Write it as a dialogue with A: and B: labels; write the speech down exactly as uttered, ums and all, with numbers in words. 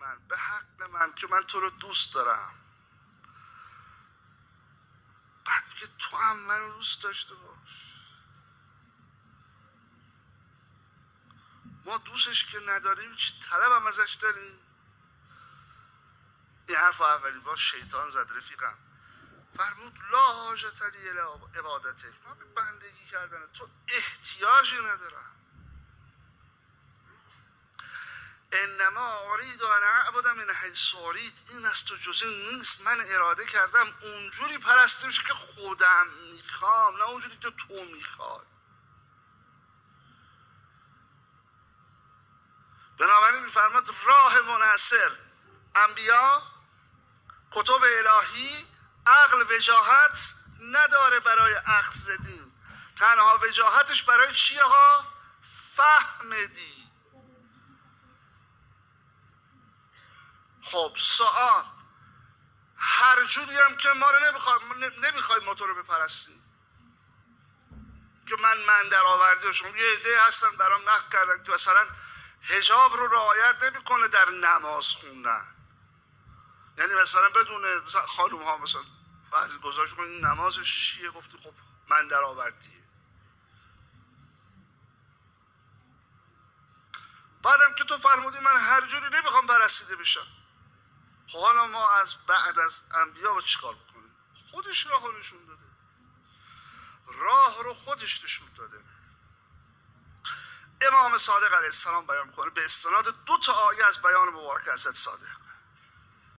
A: من، به حق من که من تو رو دوست دارم. بعد میگه تو هم منو دوست داشته باش. ما دوستش که نداریم چی طلب هم ازش داریم؟ این حرف اولی با شیطان زد رفیقم. فرمود لا حاجت لی الی عبادتک، ما به بندگی کردن تو احتیاجی ندارم. انما اريد ان اعبد من حيث اريد، این از تو جزء نیست، من اراده کردم اونجوری پرستش که خودم میخوام، نه اونجوری که تو میخوای. بنابراین میفرماد راه منحصر انبیا، کتب الهی، عقل وجاهت نداره برای اخذ دین. تنها وجاهتش برای چیه ها؟ فهم دین. خب سوال، هر جوری هم که ما رو نمیخوایم نمیخوایم ما تو رو بپرستیم که من من در آوردی و شما یه عده هستن برام نقل کردن که مثلا حجاب رو رعایت نمیکنه در نماز خوندن. یعنی مثلا بدون خانوم ها مثلا بعضی گزارش کنن این نمازش چیه؟ گفتی خب من در آوردیه. بعدم که تو فرمودی من هر جوری نمیخوام پرستیده بشم، حالا ما از بعد از انبیا با چیکار بکنیم؟ خودش راه رو نشون داده، راه رو خودش نشون داده. امام صادق علیه السلام بیان میکنه به استناد دو تا آیه از بیان مبارک حضرت صادق.